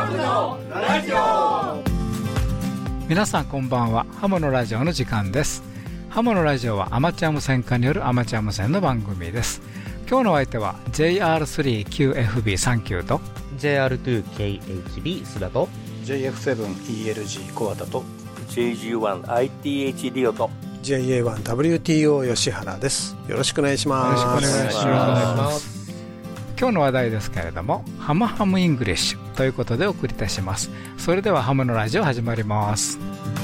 ムのラジオ。 皆さんこんばんは。ハムのラジオの時間です。ハムのラジオはアマチュア無線化によるアマチュア無線の番組です。今日のお相手は JR3QFB39 と JR2KHB 須田と JF7ELG 小畑と JG1ITH リオと JA1WTO 吉原です。よろしくお願いします。 よろしくお願いします。今日の話題ですけれども、ハムハムイングリッシュということでお送りいたします。それではハムのラジオ始まります。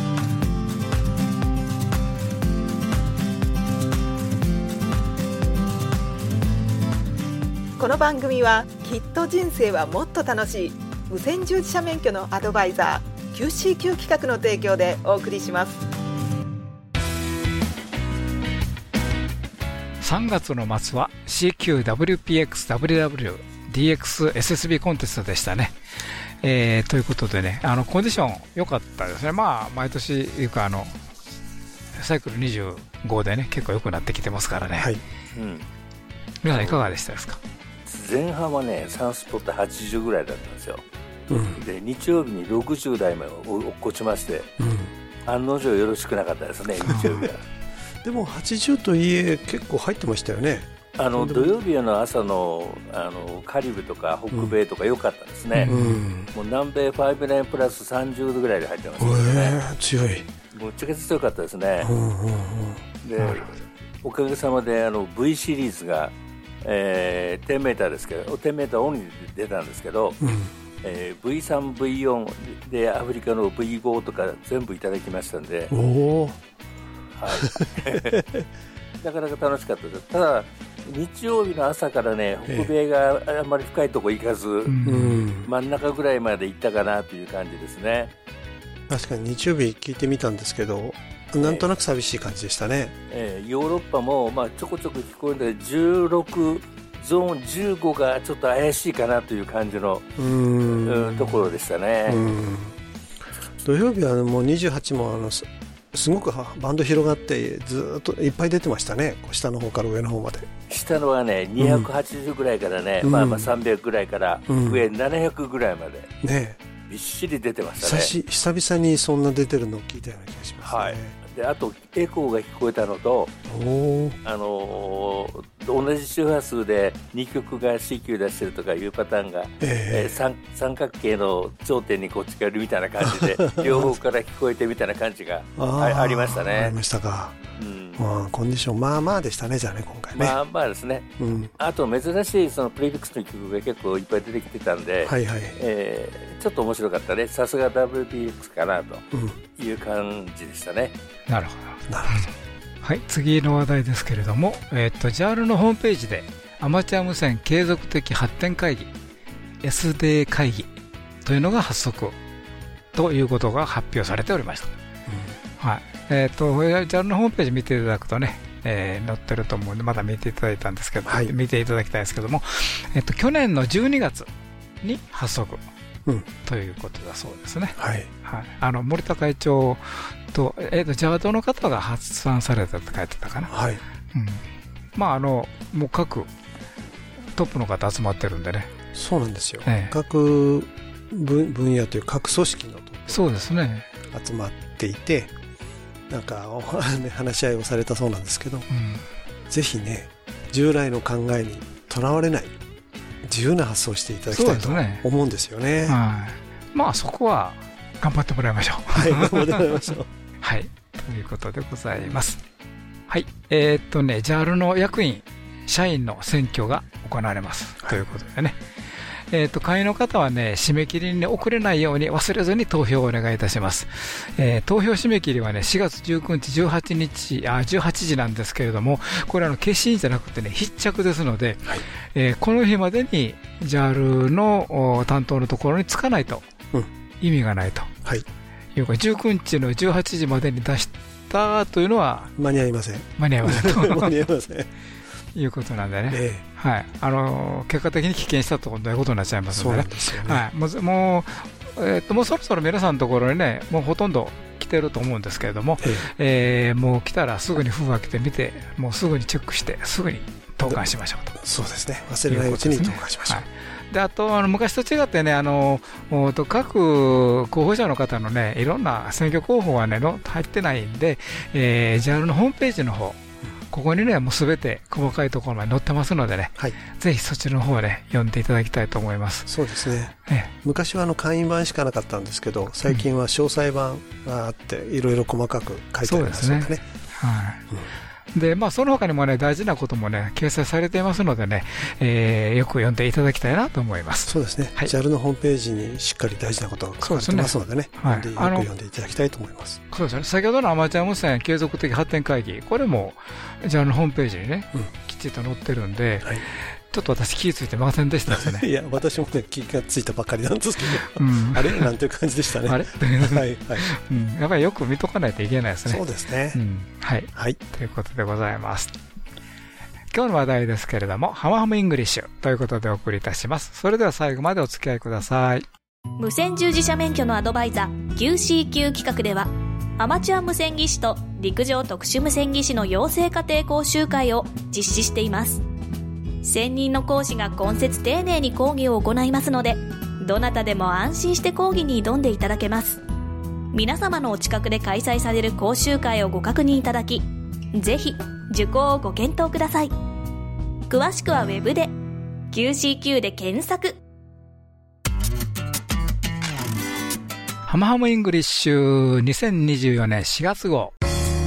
この番組はきっと人生はもっと楽しい無線従事者免許のアドバイザー QCQ 企画の提供でお送りします。 3月の末は CQWPXWWDXSSB コンテストでしたね。ということでね、コンディション良かったですね。まあ毎年いうかサイクル25でね結構良くなってきてますからね。はい、皆さんいかがでしたですか？ 前半はね3スポット80ぐらいだったんですよ。で日曜日に60台まで落っこちまして、案の定よろしくなかったですね日曜日は。 でも80といえ結構入ってましたよね。 土曜日の朝のカリブとか北米とか良かったですね。もう南米5ラインプラス30度ぐらいで入ってましたね。 強い。 もうちゃくちゃ強かったですね。でおかげさまでV シリーズが、10メーターですけど10メーターオンリーで出たんですけど、V3、V4 でアフリカの V5 とか全部いただきましたんで、なかなか楽しかったです。ただ日曜日の朝からね北米があんまり深いとこ行かず、真ん中ぐらいまで行ったかなという感じですね。 確かに日曜日聞いてみたんですけど、なんとなく寂しい感じでしたね。 ヨーロッパも、ちょこちょこ聞こえるんで16ゾーン15がちょっと怪しいかなという感じのところでしたね。 土曜日はもう28もすごくバンド広がってずっといっぱい出てましたね。下の方から上の方まで。下のはね280ぐらいからね、300ぐらいから上700ぐらいまで、びっしり出てましたね。 久々にそんな出てるのを聞いたような気がしますね。 であとエコーが聞こえたのと、同じ周波数で2曲が CQ 出してるとかいうパターンが、三角形の頂点にこっちからみたいな感じで両方から聞こえてみたいな感じがありましたね。 ありましたか。コンディションまあまあでしたね。じゃあね今回ねまあまあですね。あと珍しいそのプレフィックスの曲が結構いっぱい出てきてたんで、ちょっと面白かったね。さすが WPX かなという感じでしたね。 なるほど。はい、次の話題ですけれども、JAL のホームページでアマチュア無線継続的発展会議 SD 会議というのが発足ということが発表されておりました。JAL のホームページ見ていただくとね、載ってると思うのでまだ見ていただいたんですけど、見ていただきたいですけども、去年の12月に発足ということだそうですね。森田会長と、JAL の方が発案されたって書いてたかな。もう各トップの方集まってるんでね。 そうなんですよ。各分野という各組織のトップそうですね集まっていて、なんか話し合いをされたそうなんですけど、ぜひね従来の考えにとらわれない自由な発想をしていただきたいと思うんですよね。 まあそこは頑張ってもらいましょう。 頑張ってもらいましょう。 ということでございます。JAL の役員社員の選挙が行われますということでね、会員の方はね締め切りに遅れないように忘れずに投票をお願いいたします。投票締め切りはね4月19日18時なんですけれども、これ消印じゃなくてね必着ですので、この日までに JAL の担当のところに着かないと意味がないと、いうか19日の18時までに出したというのは間に合いません。 間に合いませんと間に合いませんいうことなんでね、結果的に棄権したということになっちゃいますのでね。もうそろそろ皆さんのところにねもうほとんど来てると思うんですけれども、もう来たらすぐに封が来てみて、もうすぐにチェックしてすぐに投函しましょうと。 そうですね、忘れないうちに投函しましょう。 であと昔と違ってね、各候補者の方のね、いろんな選挙候補はね入ってないんで、JAL のホームページの方、ここにねもうすべて細かいところまで載ってますのでね、はい、ぜひそちらの方ね読んでいただきたいと思います。 そうですね、昔は簡易版しかなかったんですけど、最近は詳細版があっていろいろ細かく書いてありますのでね。そうですね、はい、 でその他にもね大事なこともね掲載されていますのでね、よく読んでいただきたいなと思います。 そうですね、はい、JAL のホームページにしっかり大事なことが書かれてますのでね、よく読んでいただきたいと思います。 そうですね、先ほどのアマチュア無線継続的発展会議、これも JAL のホームページにね、きちっと載ってるんで、はい、ちょっと私気付いてませんでしたですね。 いや私もね気がついたばかりなんですけど、あれなんていう感じでしたね。あれはい、はいやっぱりよく見とかないといけないですね。 そうですね、 はい、はい、ということでございます。今日の話題ですけれども、ハマハムイングリッシュということでお送りいたします。それでは最後までお付き合いください。 無線従事者免許のアドバイザー QCQ 企画では、アマチュア無線技師と陸上特殊無線技師の養成家庭講習会を実施しています。専任の講師が今節丁寧に講義を行いますので、どなたでも安心して講義に挑んでいただけます。皆様のお近くで開催される講習会をご確認いただき、ぜひ受講をご検討ください。詳しくはウェブで QCQ で検索。 ハマハムイングリッシュ2024年4月号、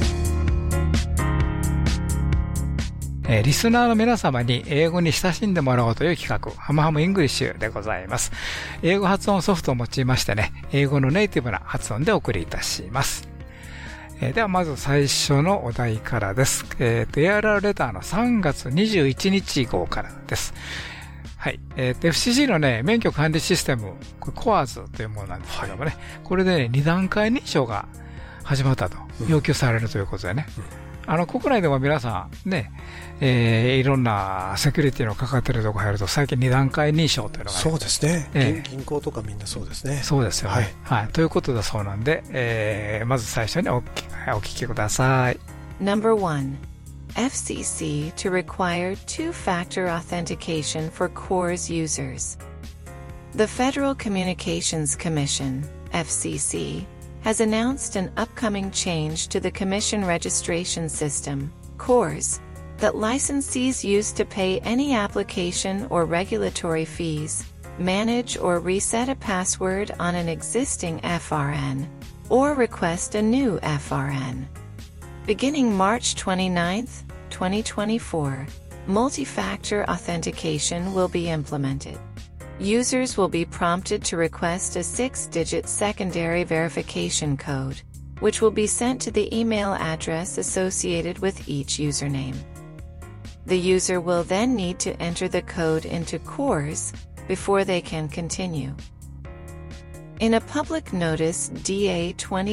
リスナーの皆様に英語に親しんでもらおうという企画、ハマハムイングリッシュでございます。英語発音ソフトを用いましてね、英語のネイティブな発音でお送りいたします。ではまず最初のお題からです。ARR レターの3月21日号からです。はい。FCC のね、免許管理システム、これコアーズというものなんですけどもね、これでね、2段階認証が始まったと、要求されるということでね、国内でも皆さんね、いろんなセキュリティのかかってるところ入ると、最近2段階認証というのが、ね、 そうですね、銀行とかみんなそうですね。 そうですよね。はい。ということだそうなんで、まず最初にお聞きください。 Number 1. FCC to require two-factor authentication for CORS users. The Federal Communications Commission, FCC, has announced an upcoming change to the Commission registration system, CORS, that licensees use to pay any application or regulatory fees, manage or reset a password on an existing FRN, or request a new FRN. Beginning March 29th, 2024, multi-factor authentication will be implemented. Users will be prompted to request a 6-digit secondary verification code, which will be sent to the email address associated with each username. The user will then need to enter the code into CORS before they can continue. In a public notice DA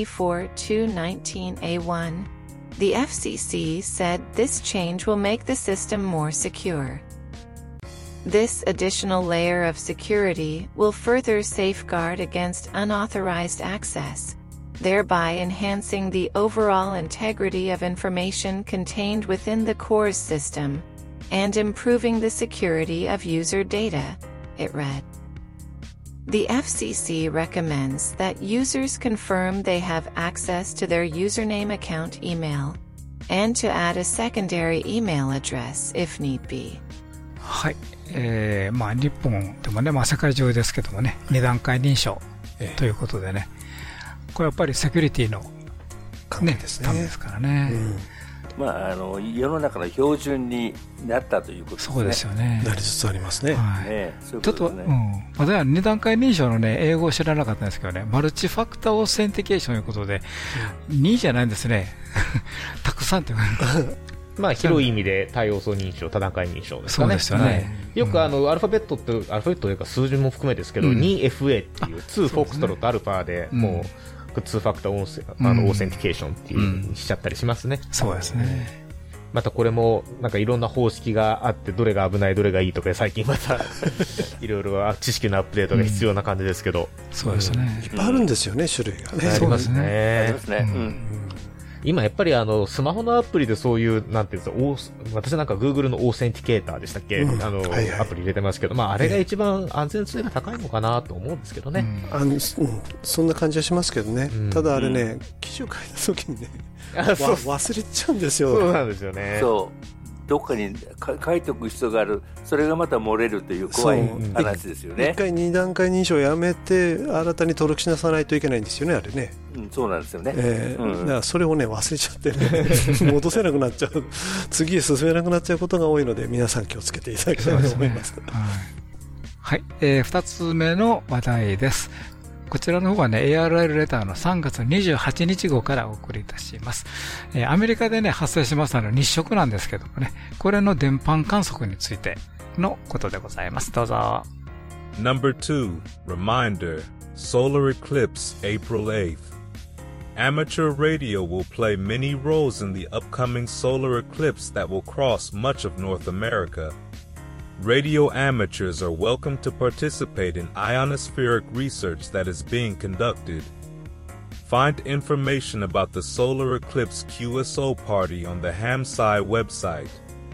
24-219A1, the FCC said this change will make the system more secure. This additional layer of security will further safeguard against unauthorized access, thereby enhancing the overall integrity of information contained within the CORS system, and improving the security of user data, it read. The FCC recommends that users confirm they have access to their username account email, and to add a secondary email address if need be. はい。日本でもね、世界中ですけどもね、2段階認証ということでね、これやっぱりセキュリティのためですからね。 世の中の標準になったということですね。 そうですよね。 なりつつありますね。 はい。ちょっと、私は2段階認証のね、英語を知らなかったんですけどね、マルチファクターオーセンティケーションということで、2じゃないんですね。たくさんっていうか。 広い意味で多要素認証、多段階認証ですかね。 そうですよね。 よくアルファベットというか数字も含めですけど、2FA っていう、2フォクストロットアルファでもう、2ファクターオーセンティケーションっていう風にしちゃったりしますね。 そうですね。 またこれもいろんな方式があって、どれが危ないどれがいいとか最近またいろいろ知識のアップデートが必要な感じですけど、 そうですね。 いっぱいあるんですよね、種類がね。 そうですね。 ありますね。 今やっぱりスマホのアプリでそういう、なんていうんですか、私なんか Google のオーセンティケーターでしたっけ、 はいはい、 アプリ入れてますけど、まああれが一番安全性が高いのかなと思うんですけどね。 そんな感じはしますけどね。ただあれね、記事を書いた時にね、忘れちゃうんですよ。 そうなんですよね。 そう。どっかに書いておく必要がある、それがまた漏れるという怖い話ですよね。 1回2段階認証をやめて新たに登録しなさないといけないんですよね、あれね。 そうなんですよね。 だからそれをね忘れちゃってね戻せなくなっちゃう、次へ進めなくなっちゃうことが多いので、皆さん気をつけていただきたいと思います。 はい、2つ目の話題です。こちらの方はね、ARL レターの3月28日号からお送りいたします。アメリカでね、発生しました日食なんですけどもね、これの電波観測についてのことでございます。どうぞ。 Number 2, Reminder, Solar Eclipse, April 8th. Amateur radio will play many roles in the upcoming solar eclipse that will cross much of North America.Radio amateurs are welcome to participate in ionospheric research that is being conducted. Find information about the Solar Eclipse QSO Party on the HamSci website.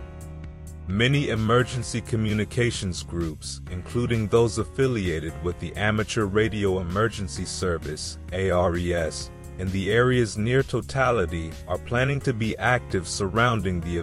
Many emergency communications groups, including those affiliated with the Amateur Radio Emergency Service, ARES, in the areas near totality are planning to be active surrounding the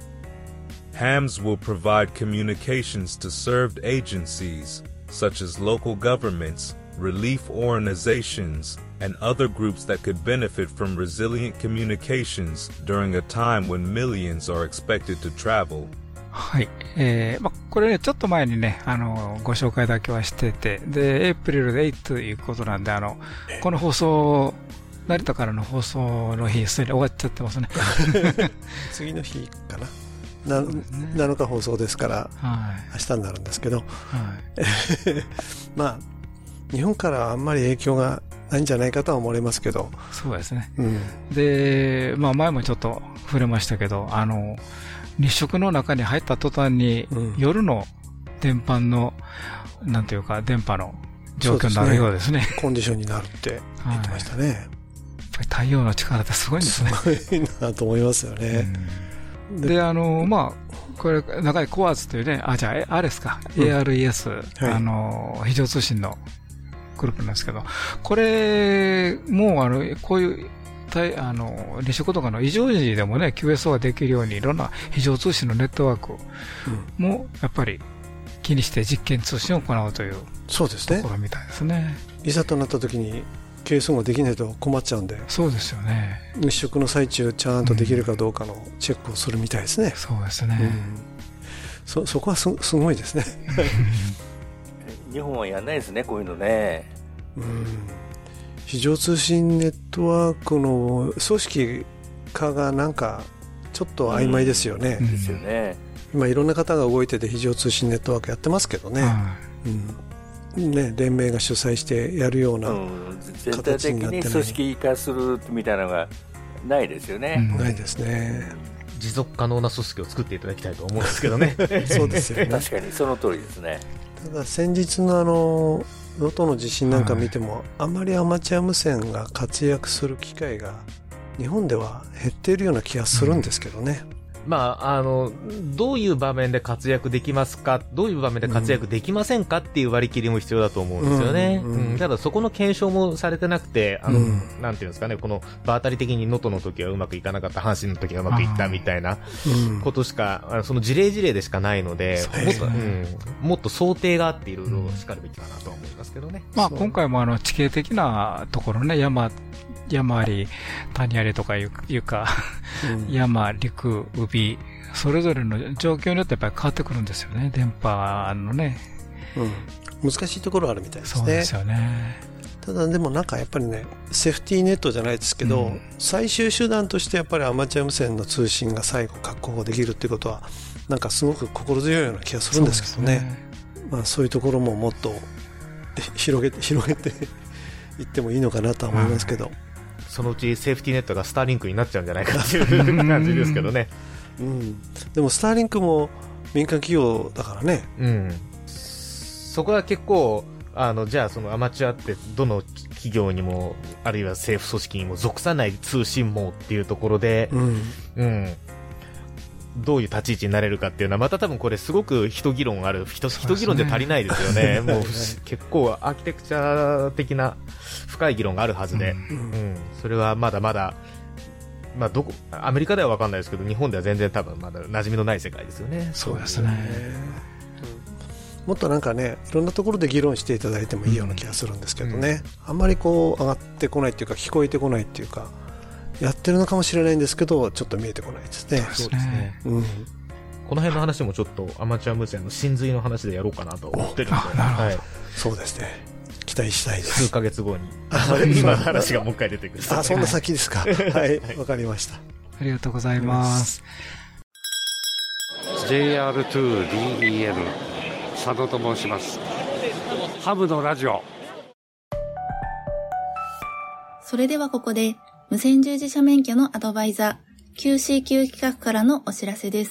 event.HAMS will provide communications to served agencies, such as local governments, relief organizations, and other groups that could benefit from resilient communications during a time when millions are expected to travel. はい。これね、ちょっと前にね、ご紹介だけはしてて、で、エイプリルで8ということなんで、この放送、成田からの放送の日、すでに終わっちゃってますね。 次の日かな。7日放送ですから、明日になるんですけど、まあ日本からはあんまり影響がないんじゃないかとは思われますけど。 そうですね。で、まあ前もちょっと触れましたけど、日食の中に入った途端に、夜の電波のなんていうか電波の状況になるようですね。 コンディションになるって言ってましたね。やっぱり太陽の力ってすごいんですね。 すごいなと思いますよね。 で、まあ、これ、長いコアーズというね、じゃあ、あれですか、ARES、非常通信のグループなんですけど、これ、もう、こういう、日食とかの異常時でもね、QSO ができるように、いろんな非常通信のネットワークも、やっぱり、気にして実験通信を行うという、 そうですね。 ところみたいですね。 いざとなった時に、QSO ができないと困っちゃうんで。 そうですよね。 日食の最中ちゃんとできるかどうかのチェックをするみたいですね。 そうですね。 そこはすごいですね。 日本はやんないですね、こういうのね。 非常通信ネットワークの組織化がなんかちょっと曖昧ですよね。 ですよね。 今いろんな方が動いてて非常通信ネットワークやってますけどね。ね、連盟が主催してやるような形になってない、 全体的に組織化するみたいなのがないですよね。 ないですね。 持続可能な組織を作っていただきたいと思うんですけどね。 そうですよね。 確かにその通りですね。 ただ先日の能登の地震なんか見ても、あんまりアマチュア無線が活躍する機会が日本では減っているような気がするんですけどね。 まあ、どういう場面で活躍できますか、どういう場面で活躍できませんかっていう割り切りも必要だと思うんですよね。ただそこの検証もされてなくて、なんていうんですかね、この場当たり的に能登の時はうまくいかなかった、阪神の時はうまくいったみたいなことしか、その事例でしかないので、もっと想定があっていろいろしかるべきかなとは思いますけどね。 まあ今回も地形的なところね、山あり、谷ありとかいうか、山、陸、海、それぞれの状況によってやっぱり変わってくるんですよね、電波のね。 難しいところあるみたいですね。 そうですよね。 ただでもなんかやっぱりね、セーフティーネットじゃないですけど、最終手段としてやっぱりアマチュア無線の通信が最後確保できるっていうことは、なんかすごく心強いような気がするんですけどね。まあそういうところももっと広げていってもいいのかなとは思いますけど。 そのうちセーフティーネットがスターリンクになっちゃうんじゃないかっていう感じですけどね。 でもスターリンクも民間企業だからね。 そこは結構じゃあそのアマチュアってどの企業にもあるいは政府組織にも属さない通信網っていうところで、どういう立ち位置になれるかっていうのはまた多分これすごく人議論で足りないですよね。もう結構アーキテクチャ的な深い議論があるはずで、それはまだまだ、アメリカでは分かんないですけど日本では全然多分まだ馴染みのない世界ですよね。 そうですね。 もっとなんかね、いろんなところで議論していただいてもいいような気がするんですけどね、あんまりこう上がってこないっていうか聞こえてこないっていうか、やってるのかもしれないんですけどちょっと見えてこないですね。 そうですね、この辺の話もちょっとアマチュア無線の真髄の話でやろうかなと思ってるので、はい、 そうですね、期待したいです。 数ヶ月後に今の話がもう一回出てくる。 そんな先ですか。はい、わかりました。 ありがとうございます。 JR2DEN 佐野と申します。ハムのラジオ。 それではここで無線従事者免許のアドバイザー QCQ 企画からのお知らせです。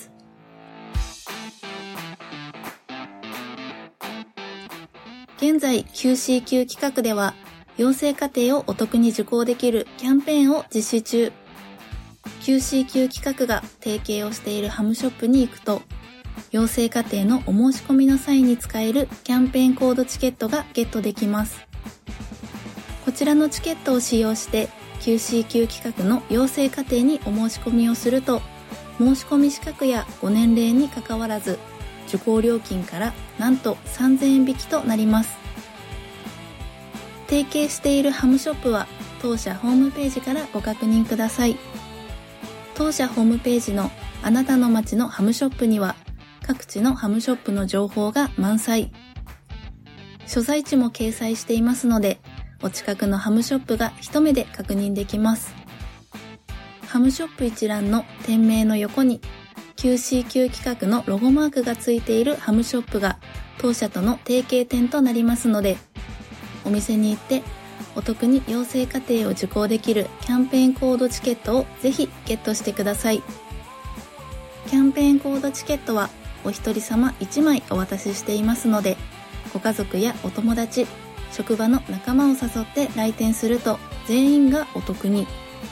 現在 QCQ 企画では養成課程をお得に受講できるキャンペーンを実施中。 QCQ 企画が提携をしているハムショップに行くと、養成課程のお申し込みの際に使えるキャンペーンコードチケットがゲットできます。こちらのチケットを使用してQCQ 企画の養成課程にお申し込みをすると、申し込み資格やご年齢にかかわらず受講料金からなんと3000円引きとなります。提携しているハムショップは当社ホームページからご確認ください。当社ホームページのあなたの街のハムショップには各地のハムショップの情報が満載。所在地も掲載していますので、お近くのハムショップが一目で確認できます。ハムショップ一覧の店名の横に QCQ 企画のロゴマークがついているハムショップが当社との提携店となりますので、お店に行ってお得に養成課程を受講できるキャンペーンコードチケットをぜひゲットしてください。キャンペーンコードチケットはお一人様1枚お渡ししていますので、ご家族やお友達、職場の仲間を誘って来店すると全員がお得に。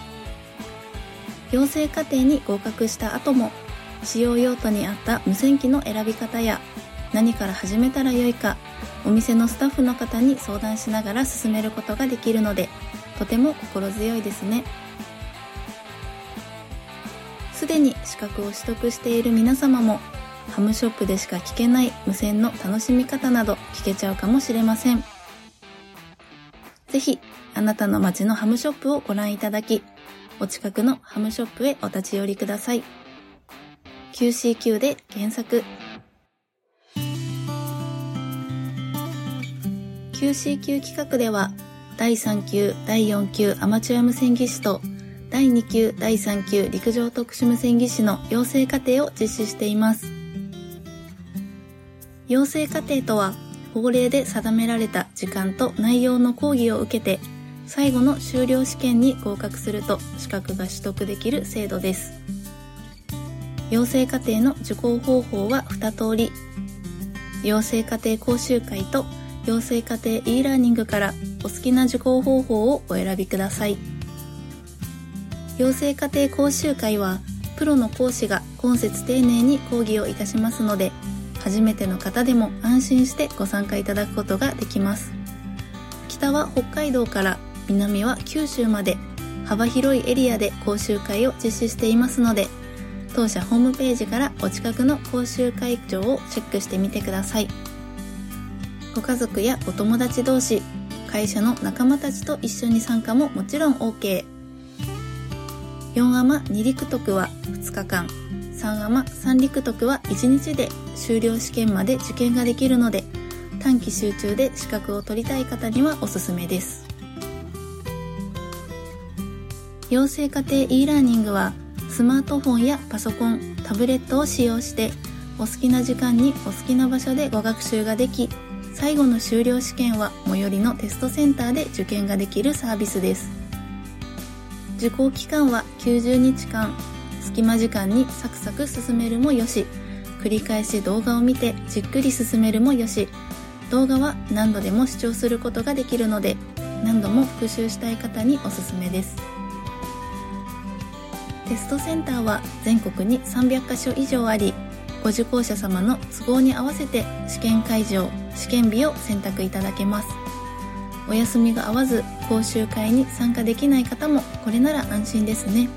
養成課程に合格した後も使用用途に合った無線機の選び方や何から始めたらよいか、お店のスタッフの方に相談しながら進めることができるので、とても心強いですね。すでに資格を取得している皆様もハムショップでしか聞けない無線の楽しみ方など聞けちゃうかもしれません。ぜひあなたの街のハムショップをご覧いただき、お近くのハムショップへお立ち寄りください。 QCQ で検索。 QCQ 企画では第3級第4級アマチュア無線技師と第2級第3級陸上特殊無線技師の養成課程を実施しています。養成課程とは法令で定められた時間と内容の講義を受けて、最後の修了試験に合格すると資格が取得できる制度です。養成課程の受講方法は2通り。養成課程講習会と養成課程 e ラーニングからお好きな受講方法をお選びください。養成課程講習会はプロの講師が懇切丁寧に講義をいたしますので、初めての方でも安心してご参加いただくことができます。北は北海道から南は九州まで幅広いエリアで講習会を実施していますので、当社ホームページからお近くの講習会場をチェックしてみてください。ご家族やお友達同士、会社の仲間たちと一緒に参加ももちろん OK。 4アマ2陸徳は2日間、3アマ3陸徳は1日で修了試験まで受験ができるので、短期集中で資格を取りたい方にはおすすめです。養成課程 e ラーニングはスマートフォンやパソコン、タブレットを使用してお好きな時間にお好きな場所でご学習ができ、最後の修了試験は最寄りのテストセンターで受験ができるサービスです。受講期間は90日間、隙間時間にサクサク進めるもよし、繰り返し動画を見てじっくり進めるもよし、 動画は何度でも視聴することができるので、何度も復習したい方におすすめです。テストセンターは全国に300カ所以上あり、ご受講者様の都合に合わせて試験会場、試験日を選択いただけます。お休みが合わず講習会に参加できない方もこれなら安心ですね。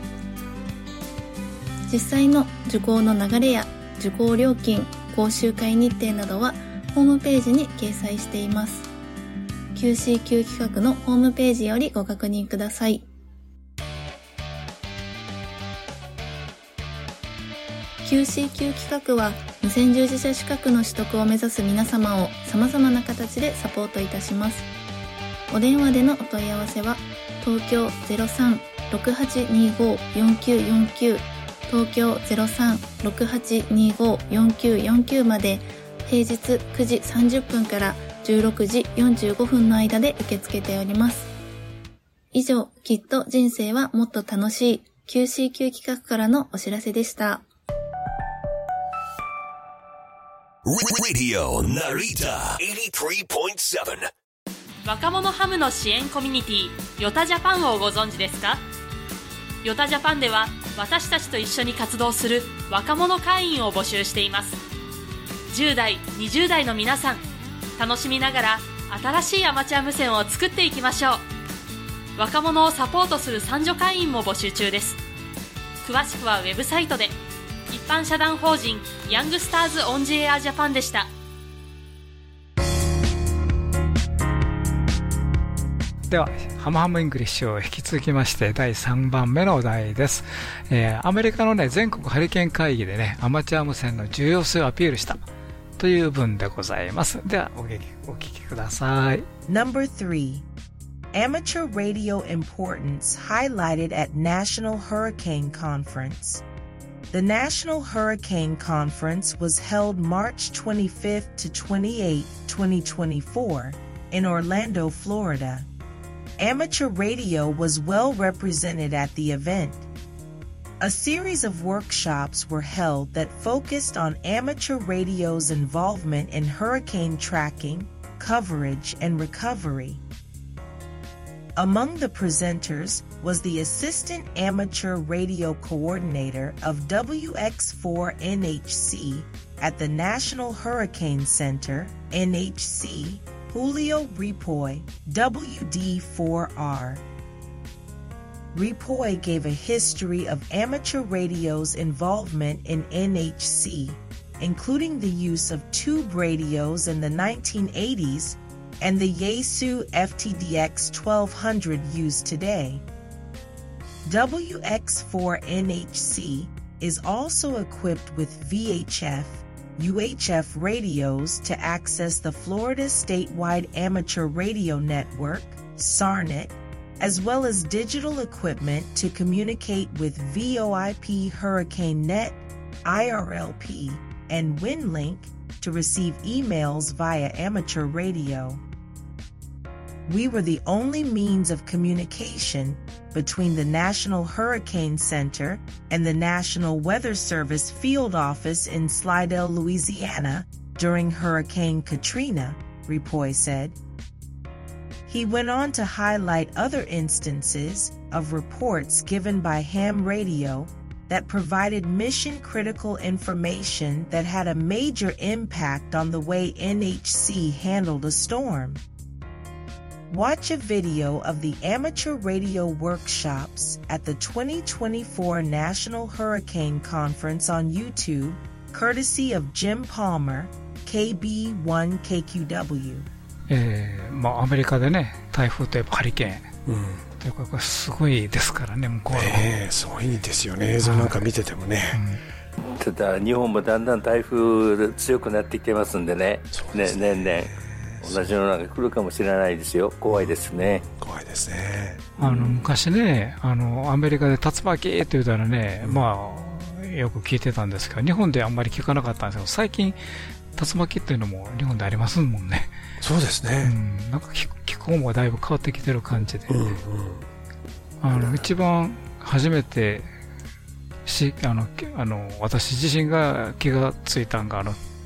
実際の受講の流れや受講料金、講習会日程などはホームページに掲載しています。QCQ 企画のホームページよりご確認ください。QCQ 企画は無線従事者資格の取得を目指す皆様を様々な形でサポートいたします。お電話でのお問い合わせは東京 03-6825-4949 東京 03-6825-4949 まで平日9時30分から16時45分の間で受け付けております。以上、きっと人生はもっと楽しい QCQ 企画からのお知らせでした。 Radio Narita 83.7 若者ハムの支援コミュニティヨタジャパンをご存知ですか？ヨタジャパンでは私たちと一緒に活動する若者会員を募集しています。10代、20代の皆さん、楽しみながら新しいアマチュア無線を作っていきましょう。若者をサポートする参助会員も募集中です。詳しくはウェブサイトで。一般社団法人ヤングスターズオンジエアジャパンでした。 ではハムハムイングリッシュを引き続きまして第3番目のお題です。アメリカのね全国ハリケーン会議でねアマチュア無線の重要性をアピールしたという文でございます。ではお聞きください。 Number 3 Amateur Radio Importance Highlighted at National Hurricane Conference。The National Hurricane Conference was held March 25th to 28, 2024, in Orlando, Florida. Amateur radio was well represented at the event. A series of workshops were held that focused on amateur radio's involvement in hurricane tracking, coverage, and recovery.Among the presenters was the Assistant Amateur Radio Coordinator of WX4NHC at the National Hurricane Center, NHC, Julio Ripoy, WD4R. Ripoy gave a history of amateur radio's involvement in NHC, including the use of tube radios in the 1980s,and the Yaesu FTDX 1200 used today. WX4NHC is also equipped with VHF, UHF radios to access the Florida Statewide Amateur Radio Network, SARNET, as well as digital equipment to communicate with VoIP Hurricane Net, IRLP, and WinLink to receive emails via amateur radio.We were the only means of communication between the National Hurricane Center and the National Weather Service field office in Slidell, Louisiana during Hurricane Katrina, Ripoy said. He went on to highlight other instances of reports given by ham radio that provided mission-critical information that had a major impact on the way NHC handled a storm.Watch a video of the amateur radio workshops at the 2024 National Hurricane Conference on YouTube, courtesy of Jim Palmer, KB1KQW. アメリカでね、台風といえばハリケーン。というかこれすごいですからね、向こうの。 すごいですよね、映像なんか見ててもね。 ただ日本もだんだん台風強くなってきてますんでね、年々。同じようなのが来るかもしれないですよ。怖いですね。 怖いですね。 昔ね、アメリカで竜巻って言うたらね、まあよく聞いてたんですけど、日本であんまり聞かなかったんですけど、最近竜巻っていうのも日本でありますもんね。 そうですね。 なんか気候もだいぶ変わってきてる感じで、一番初めて私自身が気がついたんが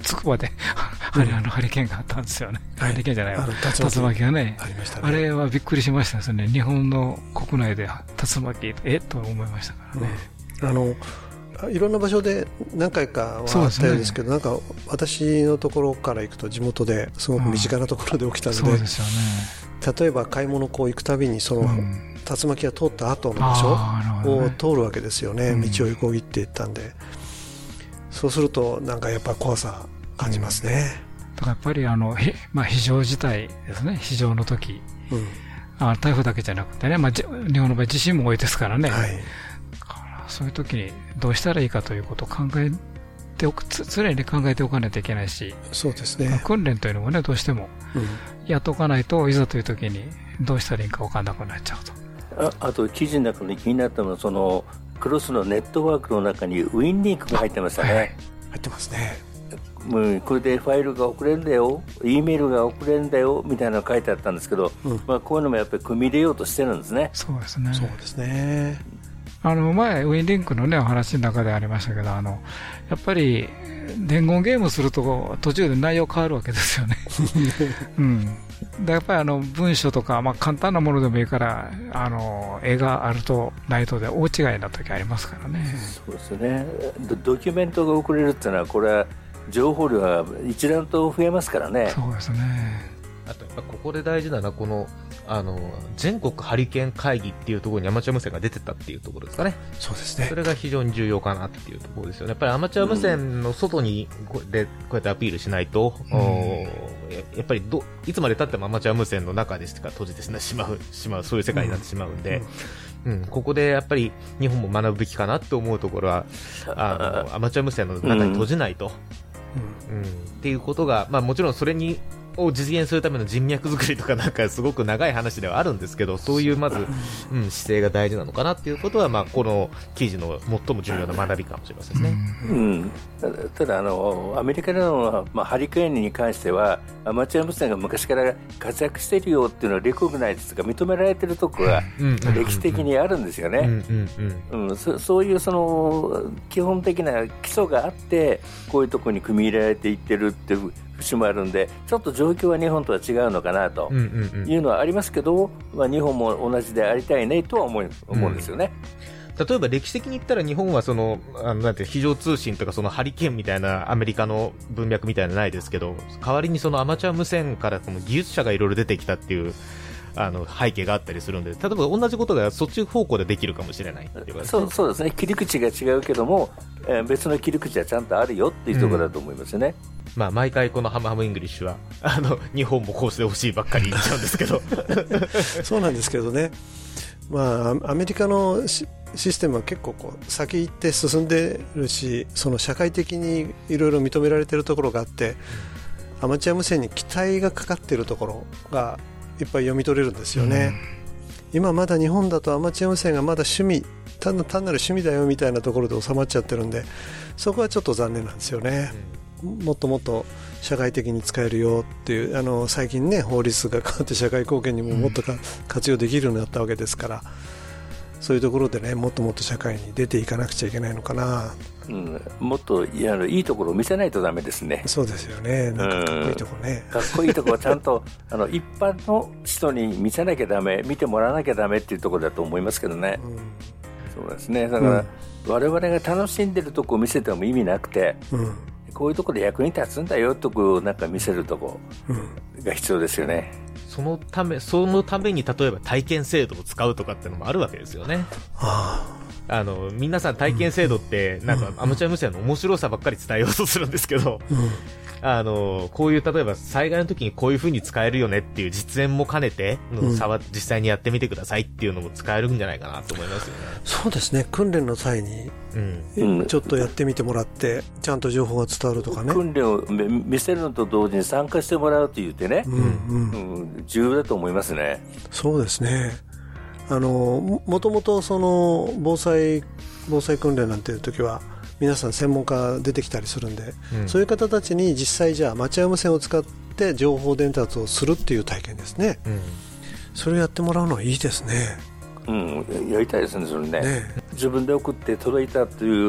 つくばでハリケーンがあったんですよね。ハリケーンじゃないわ、竜巻がね。 ありましたね。 あれはびっくりしましたですね。日本の国内で竜巻、と思いましたからね。 いろんな場所で何回かはあったようですけど、なんか私のところから行くと地元ですごく身近なところで起きたので、 そうですよね。 例えば買い物こう行くたびにその竜巻が通った後の場所を通るわけですよね。道を横切っていったんで、そうするとなんかやっぱ怖さ感じますね。 だからやっぱり非常事態ですね。非常の時、台風だけじゃなくてね、日本の場合地震も多いですからね。そういう時にどうしたらいいかということを考えておく、常に考えておかないといけないし、 そうですね。 訓練というのもね、どうしてもやっておかないと、いざという時にどうしたらいいか分からなくなっちゃうと。 あと記事の中に気になったのは、そのクロスのネットワークの中にウィンリンクが入ってましたね。 入ってますね。 これでファイルが送れるんだよ、Eメールが送れるんだよみたいなのが書いてあったんですけど、こういうのもやっぱり組み入れようとしてるんですね。 そうですね。 そうですね。 前ウィンリンクのねお話の中でありましたけど、やっぱり伝言ゲームすると途中で内容変わるわけですよね。やっぱり文章とか、簡単なものでもいいから絵があるとないとで大違いな時ありますからね。 そうですね。ドキュメントが送れるっていうのは、これは情報量が一段と増えますからね。 そうですね。 あとやっぱここで大事なのはこの全国ハリケーン会議っていうところにアマチュア無線が出てたっていうところですかね。 そうですね。 それが非常に重要かなっていうところですよね。やっぱりアマチュア無線の外にこうやってアピールしないと、やっぱりいつまで経ってもアマチュア無線の中でしか閉じてしまうそういう世界になってしまうんで、ここでやっぱり日本も学ぶべきかなって思うところはアマチュア無線の中に閉じないと、っていうことが、もちろんそれを実現するための人脈作りとかなんかすごく長い話ではあるんですけど、そういうまず、姿勢が大事なのかなっていうことは、この記事の最も重要な学びかもしれませんね。 ただアメリカでの、ハリケーンに関してはアマチュア無線が昔から活躍しているよっていうのはレコグナイズが認められているところが歴史的にあるんですよね。そういうその基本的な基礎があってこういうところに組み入れられていってるっていう節もあるんで、ちょっと状況は日本とは違うのかなというのはありますけど、日本も同じでありたいねとは思うんですよね。 例えば歴史的に言ったら日本はなんて非常通信とかそのハリケーンみたいなアメリカの文脈みたいなのないですけど、代わりにそのアマチュア無線からその技術者がいろいろ出てきたっていう背景があったりするんで、例えば同じことがそっち方向でできるかもしれないっていう、 そうですね。切り口が違うけども、別の切り口はちゃんとあるよっていうところだと思いますね。 毎回このハムハムイングリッシュは日本もこうしてほしいばっかり言っちゃうんですけどそうなんですけどね、アメリカのシステムは結構先行って進んでるし、その社会的にいろいろ認められているところがあって、アマチュア無線に期待がかかっているところがいっぱい読み取れるんですよね。今まだ日本だとアマチュア無線がまだ単なる趣味だよみたいなところで収まっちゃってるんで、そこはちょっと残念なんですよね。もっともっと社会的に使えるよっていう、最近ね法律が変わって社会貢献にももっと活用できるようになったわけですから、そういうところでねもっともっと社会に出ていかなくちゃいけないのかな。 もっといいところを見せないとダメですね。 そうですよね。なんかかっこいいところね、 かっこいいところはちゃんと一般の人に見せなきゃダメ、見てもらわなきゃダメっていうところだと思いますけどね。そうですね。だから、我々が楽しんでるところを見せても意味なくて、こういうところで役に立つんだよってとこなんか見せるところが必要ですよね。 そのために例えば体験制度を使うとかってのもあるわけですよね。皆さん体験制度ってなんかアマチュア無線の面白さばっかり伝えようとするんですけど、こういう例えば災害の時にこういう風に使えるよねっていう実演も兼ねて実際にやってみてくださいっていうのも使えるんじゃないかなと思いますよね。 そうですね。訓練の際にちょっとやってみてもらってちゃんと情報が伝わるとかね、 訓練を見せるのと同時に参加してもらうと言ってね、重要だと思いますね。 そうですね。もともとその防災訓練なんていう時は皆さん専門家出てきたりするんで、そういう方たちに実際じゃあアマチュア無線を使って情報伝達をするっていう体験ですね。それをやってもらうのはいいですね。 やりたいですね。それね。自分で送って届いたという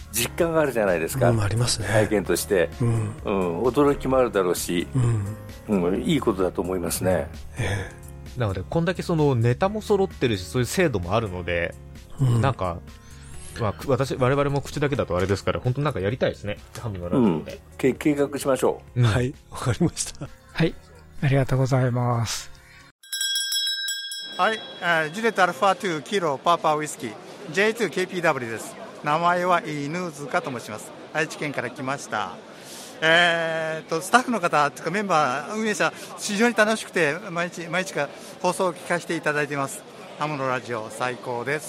実感があるじゃないですか。 ありますね。 体験として、驚きもあるだろうし、いいことだと思いますね。 なので、こんだけそのネタも揃ってるし、そういう制度もあるので、なんか、まあ、我々も口だけだとあれですから、本当なんかやりたいですね。ハムのラジオで。 計画しましょう。はい、わかりました。 はい、ありがとうございます。 はい、ジレットアルファ2キロパーパーウイスキー J2KPW です。名前は犬塚と申します。愛知県から来ました。スタッフの方というかメンバー運営者非常に楽しくて毎日から放送を聞かせていただいています。ハムのラジオ最高です。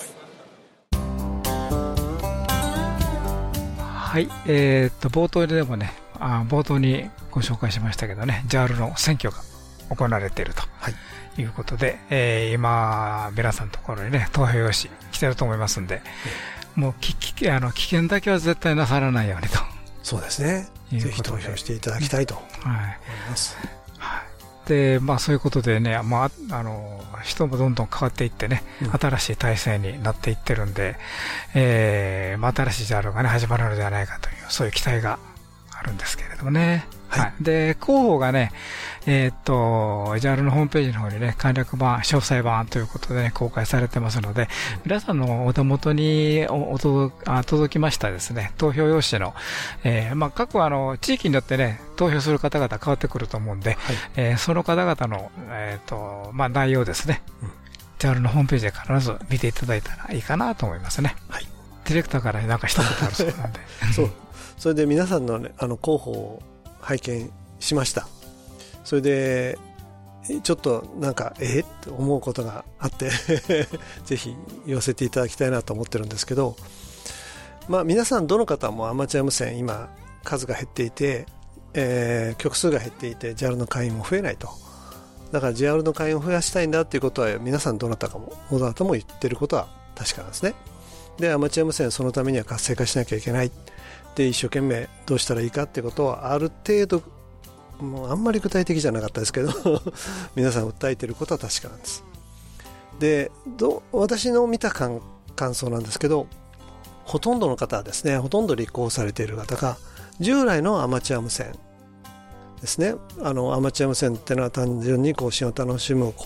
はい、冒頭でもね、冒頭にご紹介しましたけどね、JAL の選挙が行われているということで、今皆さんのところにね投票用紙来てると思いますんで、もう危険だけは絶対なさらないようにと。 そうですね。ぜひ投票していただきたいと思います。 で、まあそういうことでね、まあ人もどんどん変わっていってね、新しい体制になっていってるんで、まあ新しい JAL がね始まるのではないかというそういう期待があるんですけれどもね。はい。で、広報がね、JAL のホームページの方にね、簡略版、詳細版ということでね、公開されてますので、皆さんのお手元に届きましたですね、投票用紙の、まあ、各地域によってね、投票する方々変わってくると思うんで、その方々の、まあ、内容ですね、JAL のホームページで必ず見ていただいたらいいかなと思いますね。はい。ディレクターからなんか一言あるそうなんで。 そう。それで皆さんのね、候補を拝見しました。それでちょっとなんかって思うことがあってぜひ寄せていただきたいなと思ってるんですけど、まあ皆さんどの方もアマチュア無線今数が減っていて、局数が減っていて JAL の会員も増えないと。だから JAL の会員を増やしたいんだっていうことは皆さんどなたも言ってることは確かなんですね。でアマチュア無線そのためには活性化しなきゃいけないで一生懸命どうしたらいいかっていうことはある程度もうあんまり具体的じゃなかったですけど皆さん訴えていることは確かなんです。で私の見た感想なんですけど、ほとんどの方はですね、ほとんど立候補されている方が従来のアマチュア無線ですね。アマチュア無線っていうのは単純に更新を楽しむ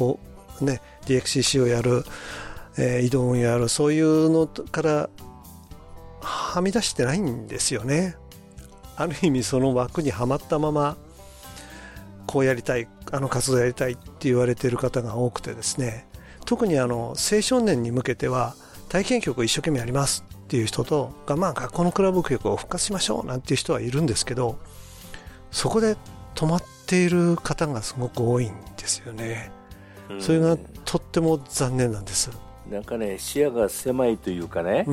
DXCC をやる、移動をやるそういうのからはみ出してないんですよね。ある意味その枠にはまったままこうやりたい活動やりたいって言われている方が多くてですね、特に青少年に向けては体験局を一生懸命やりますっていう人とまあ学校のクラブ局を復活しましょうなんていう人はいるんですけど、そこで止まっている方がすごく多いんですよね。それがとっても残念なんです。 なんかね、視野が狭いというかね、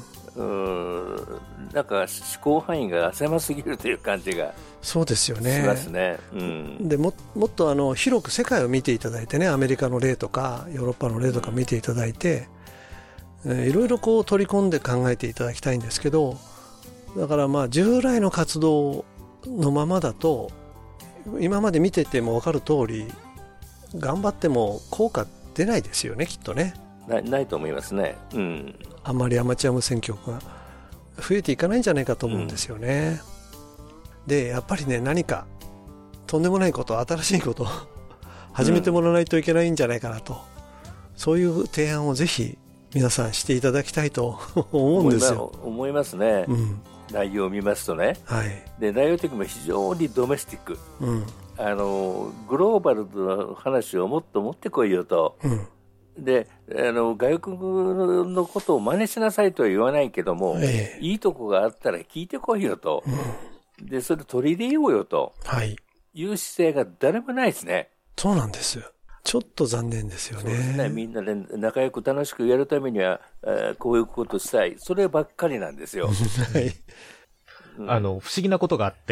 なんか思考範囲が狭すぎるという感じがそうですよね。 しますね。 でもっと広く世界を見ていただいてね、アメリカの例とかヨーロッパの例とか見ていただいて、いろいろこう取り込んで考えていただきたいんですけど、だからまあ従来の活動のままだと今まで見てても分かる通り頑張っても効果出ないですよね、きっとね。 ないと思いますね。 あんまりアマチュア無線局が増えていかないんじゃないかと思うんですよね。でやっぱりね、何かとんでもないこと、新しいことを始めてもらわないといけないんじゃないかなと、そういう提案をぜひ皆さんしていただきたいと思うんですよ。 思いますね。内容を見ますとね、で内容的にも非常にドメスティック、グローバルの話をもっと持ってこいよと、で外国のことを真似しなさいとは言わないけども、いいとこがあったら聞いてこいよと、でそれ取り入れようよと、いう姿勢が誰もないですね。 そうなんですよ。ちょっと残念ですよね。そうですね。みんなで仲良く楽しくやるためにはこういうことしたい、そればっかりなんですよ。 不思議なことがあって、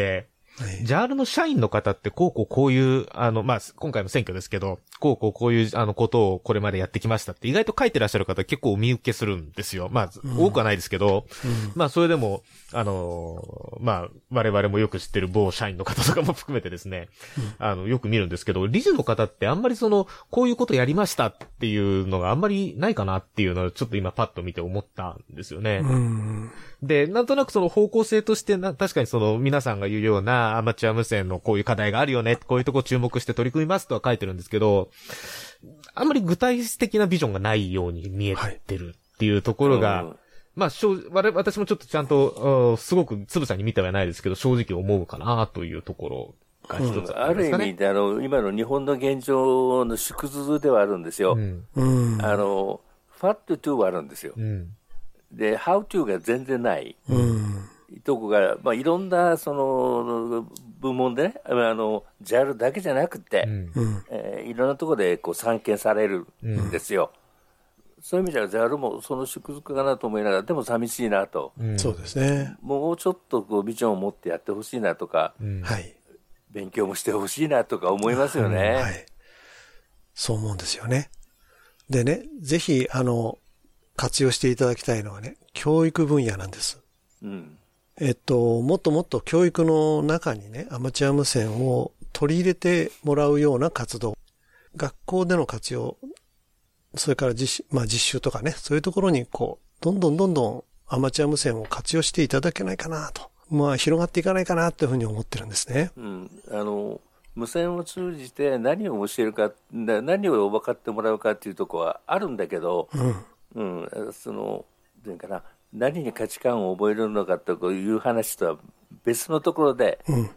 JAL の社員の方ってこういう、まあ、今回の選挙ですけど、こういう、ことをこれまでやってきましたって意外と書いてらっしゃる方結構お見受けするんですよ。まあ、多くはないですけど、まあ、それでも、まあ、我々もよく知ってる某社員の方とかも含めてですね、よく見るんですけど、理事の方ってあんまりこういうことやりましたっていうのがあんまりないかなっていうのをちょっと今パッと見て思ったんですよね。で、なんとなく方向性として確かに皆さんが言うようなアマチュア無線のこういう課題があるよね、こういうとこ注目して取り組みますとは書いてるんですけど、あんまり具体的なビジョンがないように見えてるっていうところが、まあ、私もちょっとちゃんと、すごくつぶさに見てはないですけど、正直思うかなというところが一つですかね。 ある意味で、今の日本の現状の縮図ではあるんですよ。FAT to はあるんですよ。で、How to が全然ない。とこが、まあ、いろんな、部門でね、JAL だけじゃなくて、いろんなところで散見されるんですよ。そういう意味では JAL もその縮図かなと思いながら、でも寂しいなと。 そうですね。 もうちょっとビジョンを持ってやってほしいなとか、勉強もしてほしいなとか思いますよね。 そう思うんですよね。でね、ぜひ、活用していただきたいのはね、教育分野なんです。もっともっと教育の中にね、アマチュア無線を取り入れてもらうような活動。学校での活用、それから実習とかね、そういうところにどんどんアマチュア無線を活用していただけないかなと。まあ、広がっていかないかなというふうに思ってるんですね。 無線を通じて何を教えるか、何を分かってもらうかっていうところはあるんだけど、どういうかな、何に価値観を覚えるのかという話とは別のところで、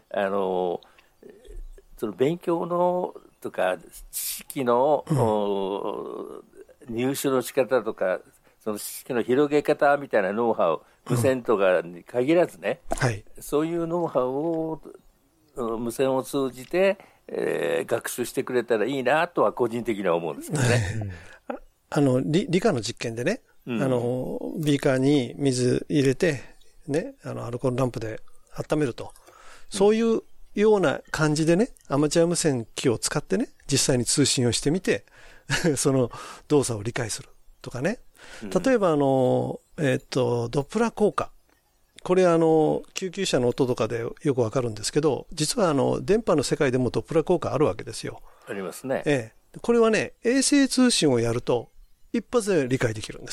その勉強のとか知識の、入手の仕方とか、その知識の広げ方みたいなノウハウ、無線とかに限らずね、そういうノウハウを無線を通じて、学習してくれたらいいなとは個人的には思うんですけどね。 理科の実験でね、ビーカーに水入れて、ね、アルコールランプで温めると。そういうような感じでね、アマチュア無線機を使ってね、実際に通信をしてみて、その動作を理解するとかね。例えばドップラー効果。これ救急車の音とかでよくわかるんですけど、実は電波の世界でもドップラー効果あるわけですよ。 ありますね。 これはね、衛星通信をやると、一発で理解できるんです。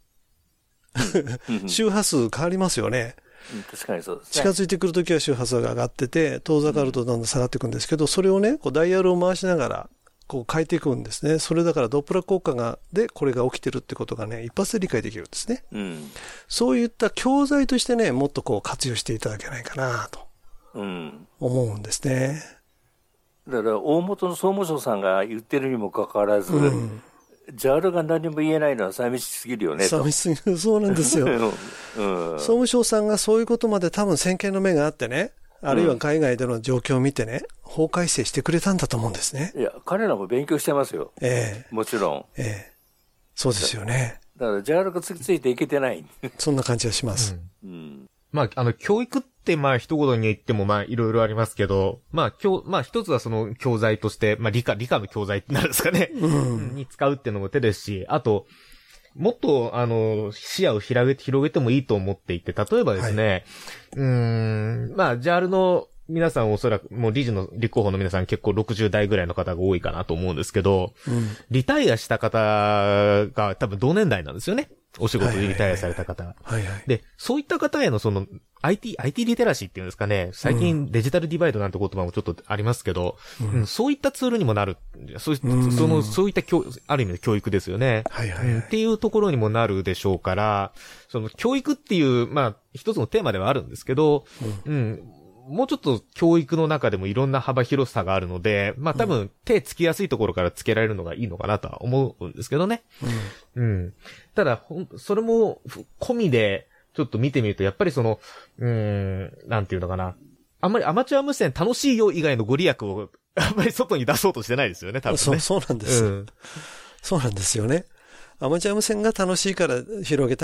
周波数変わりますよね。 確かにそうですね。 近づいてくるときは周波数が上がってて、遠ざかるとだんだん下がっていくんですけど、それをね、ダイヤルを回しながら、変えていくんですね。それだからドップラー効果でこれが起きてるってことがね、一発で理解できるんですね。そういった教材としてね、もっと活用していただけないかなと、思うんですね。 だから大本の総務省さんが言ってるにもかかわらず、JAL が何も言えないのは寂しすぎるよねと。 寂しすぎる。そうなんですよ。総務省さんがそういうことまで多分先見の目があってね、あるいは海外での状況を見てね、法改正してくれたんだと思うんですね。 いや、彼らも勉強してますよ。もちろん。 そうですよね。 だから JAL がつきついていけてない。 そんな感じがします。 まあ、教育って一言に言ってもいろいろありますけど、一つはその教材として、理科の教材ってなるんですかね。に使うっていうのも手ですし、あと、もっと、視野を広げてもいいと思っていて、例えばですね、JAL の皆さんおそらく、もう理事の立候補の皆さん結構60代ぐらいの方が多いかなと思うんですけど、リタイアした方が多分同年代なんですよね。お仕事でリタイアされた方。で、そういった方へのIT リテラシーっていうんですかね、最近デジタルディバイドなんて言葉もちょっとありますけど、そういったツールにもなる。そういったある意味で教育ですよね。っていうところにもなるでしょうから、教育っていう、一つのテーマではあるんですけど、もうちょっと教育の中でもいろんな幅広さがあるので、多分手つきやすいところからつけられるのがいいのかなとは思うんですけどね。ただ、それも込みでちょっと見てみると、やっぱりなんていうのかな。あんまりアマチュア無線楽しいよ以外のご利益をあんまり外に出そうとしてないですよね、多分ね。 そうなんです。そうなんですよね。アマチュア無線が楽しいから広げたいっ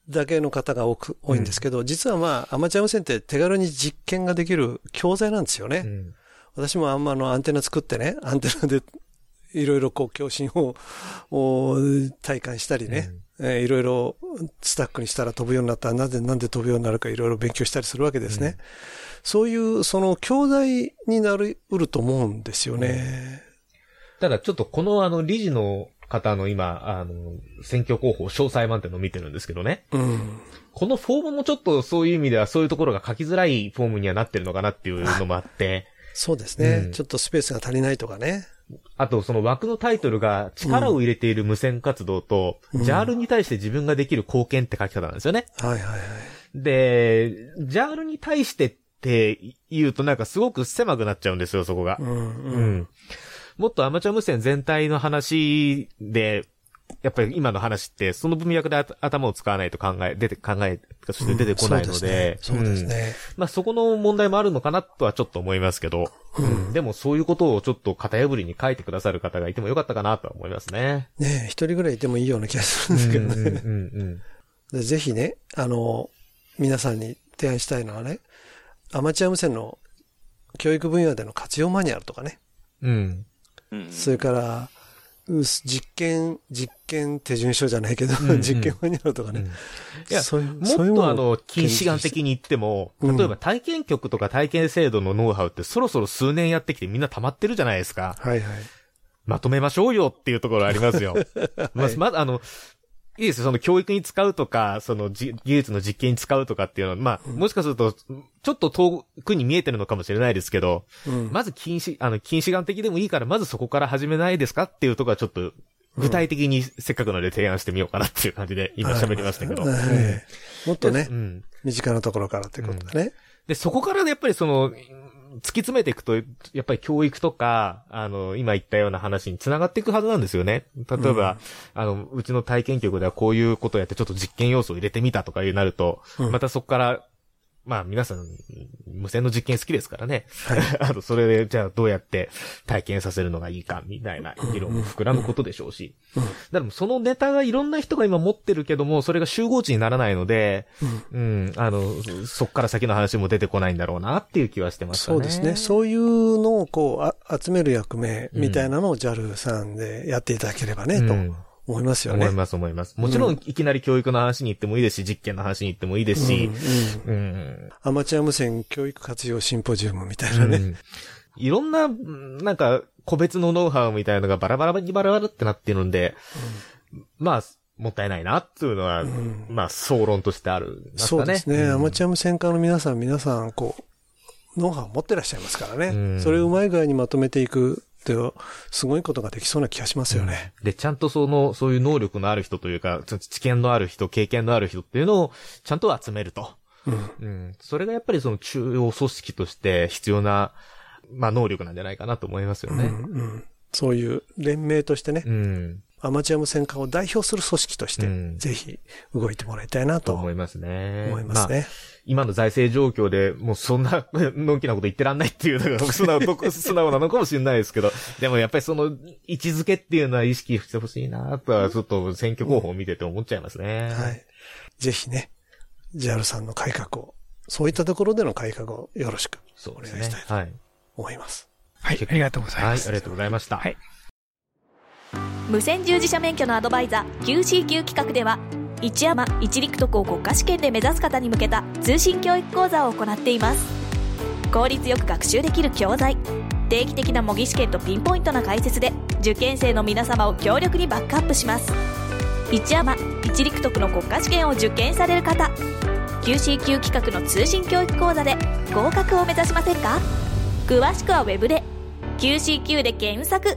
だけの方が多いんですけど、実はまあ、アマチュア無線って手軽に実験ができる教材なんですよね。私もアンテナ作ってね、アンテナでいろいろこう、共振を体感したりね、いろいろスタックにしたら飛ぶようになったらなんで飛ぶようになるかいろいろ勉強したりするわけですね。そういう、その教材になりうると思うんですよね。 ただちょっとこの理事の方の今、選挙候補詳細版っていうのを見てるんですけどね。このフォームもちょっとそういう意味ではそういうところが書きづらいフォームにはなってるのかなっていうのもあって。 そうですね、ちょっとスペースが足りないとかね。 あとその枠のタイトルが力を入れている無線活動と、JAL に対して自分ができる貢献って書き方なんですよね。で、JAL に対してって言うとなんかすごく狭くなっちゃうんですよ、そこが。もっとアマチュア無線全体の話で、やっぱり今の話ってその文脈で頭を使わないとそして出てこないので、 そうですね。 まあそこの問題もあるのかなとはちょっと思いますけど、でもそういうことをちょっと型破りに書いてくださる方がいてもよかったかなとは思いますね。 ねえ、一人ぐらいいてもいいような気がするんですけどね。でぜひね、皆さんに提案したいのはね、アマチュア無線の教育分野での活用マニュアルとかね。それから、実験手順書じゃないけど、実験マニュアルとかね。 いや、もっと禁止眼的に言っても、例えば体験局とか体験制度のノウハウってそろそろ数年やってきてみんな溜まってるじゃないですか。まとめましょうよっていうところありますよ。いいですよ、その教育に使うとか、その技術の実験に使うとかっていうのは、まあ、もしかすると、ちょっと遠くに見えてるのかもしれないですけど、まず禁止眼的でもいいから、まずそこから始めないですかっていうところはちょっと、具体的にせっかくので提案してみようかなっていう感じで、今喋りましたけど。 もっとね、身近なところからってことだね。 で、そこからやっぱり突き詰めていくと、やっぱり教育とか、今言ったような話に繋がっていくはずなんですよね。例えば、うちの体験局ではこういうことをやってちょっと実験要素を入れてみたとかいうなると、またそこから、まあ皆さん、無線の実験好きですからね。それで、じゃあどうやって体験させるのがいいか、みたいな議論も膨らむことでしょうし。だからそのネタがいろんな人が今持ってるけども、それが集合値にならないので、そっから先の話も出てこないんだろうなっていう気はしてますね。 そうですね。そういうのをこう、集める役目みたいなのを JAL さんでやっていただければね、と。思いますよね。 思います。もちろん、いきなり教育の話に行ってもいいですし、実験の話に行ってもいいですし、 アマチュア無線教育活用シンポジウムみたいなね。 いろんな、なんか、個別のノウハウみたいなのがバラバラってなってるんで、まあ、もったいないなっていうのは、まあ、総論としてあるんですかね。 そうですね。アマチュア無線科の皆さん、こう、ノウハウ持ってらっしゃいますからね。それをうまい具合にまとめていく。すごいことができそうな気がしますよね。 で、ちゃんとそういう能力のある人というか、知見のある人、経験のある人っていうのをちゃんと集めると。それがやっぱりその中央組織として必要な、まあ能力なんじゃないかなと思いますよね。 そういう連盟としてね、アマチュア無線化を代表する組織として、ぜひ動いてもらいたいなと思いますね。 まあ、 今の財政状況でもうそんなのんきなこと言ってらんないっていうのが素直なのかもしれないですけど、でもやっぱりその位置づけっていうのは意識してほしいなとはちょっと選挙候補を見てて思っちゃいますね。 ぜひね、JAL さんの改革を、そういったところでの改革をよろしくお願いしたいと思います。 はい、ありがとうございます。 ありがとうございました。 無線従事者免許のアドバイザー QCQ 企画では、一山一陸徳を国家試験で目指す方に向けた通信教育講座を行っています。効率よく学習できる教材、定期的な模擬試験とピンポイントな解説で受験生の皆様を強力にバックアップします。一山一陸徳の国家試験を受験される方、 QCQ 企画の通信教育講座で合格を目指しませんか？詳しくはウェブで QCQ で検索。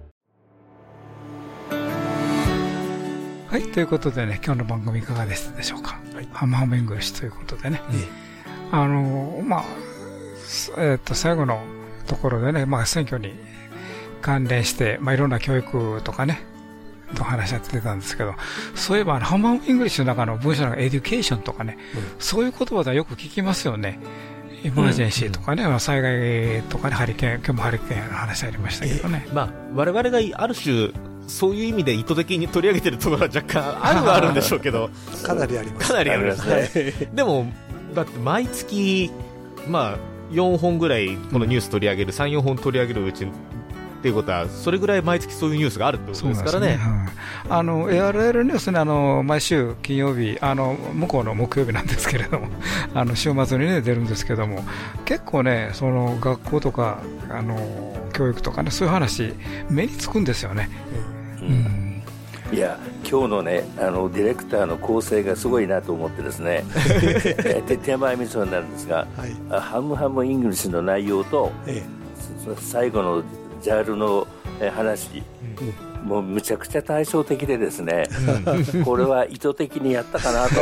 はい、ということでね、今日の番組いかがでしたでしょうか。ハムハムイングリッシュということでね、まあ、最後のところでね、まあ選挙に関連して、まあいろんな教育とかね、と話し合ってたんですけど、そういえばハムハムイングリッシュの中の文章のエデュケーションとかね、そういう言葉ではよく聞きますよね。エマージェンシーとかね、災害とかね、ハリケーン、今日もハリケーンの話ありましたけどね。 まあ、我々がある種、 そういう意味で意図的に取り上げてるところは若干あるんでしょうけどかなりあります。 かなりありますね。でもだって毎月4本ぐらいこのニュース取り上げる、3、4本取り上げるうちっていうことは、それぐらい毎月そういうニュースがあるってことですからね。 ARL ニュースね、毎週金曜日、向こうの木曜日なんですけれども週末にね出るんですけども、結構ね、その学校とか教育とかね、そういう話目につくんですよね。 いや、今日のね、ディレクターの構成がすごいなと思ってですね手前味噌になるんですが、ハムハムイングリッシュの内容と、最後のジャールの話、もうむちゃくちゃ対照的でですね、これは意図的にやったかなと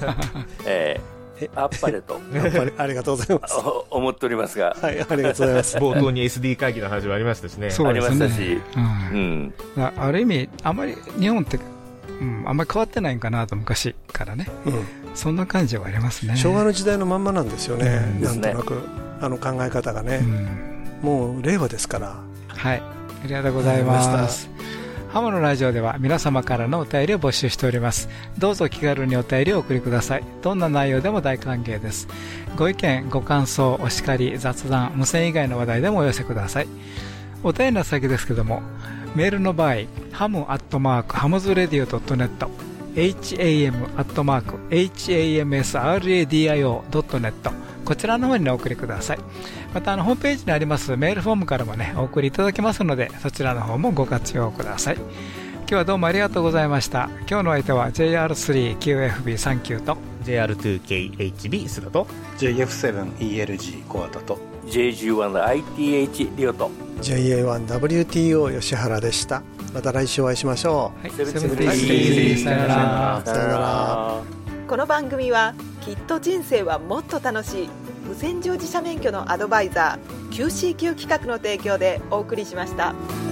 あっぱれとありがとうございます思っておりますが、 はい、ありがとうございます。 冒頭に SD 会議の話もありましたしね。 そうですね、 ありましたし、 ある意味あんまり日本って、あんまり変わってないんかなと、昔からね、そんな感じはありますね。 昭和の時代のまんまなんですよね、なんとなく考え方がね、もう令和ですから。 はい、ありがとうございます。ハムのラジオでは皆様からのお便りを募集しております。どうぞ気軽にお便りをお送りください。どんな内容でも大歓迎です。ご意見、ご感想、お叱り、雑談、無線以外の話題でもお寄せください。お便りの先ですけども、メールの場合、ham@hamsradio.net、ham@hamsradio.net、こちらの方に、お送りください。またホームページにありますメールフォームからもね、お送りいただけますので、そちらの方もご活用ください。今日はどうもありがとうございました。今日の相手は JR3QFB39 と JR2KHB 須田と JF7ELG コアタと JG1ITH リオと JA1WTO 吉原でした。また来週お会いしましょう。 セブンティーさよなら。 さよなら。 この番組はきっと人生はもっと楽しい無線乗自社免許のアドバイザー QCQ 企画の提供でお送りしました。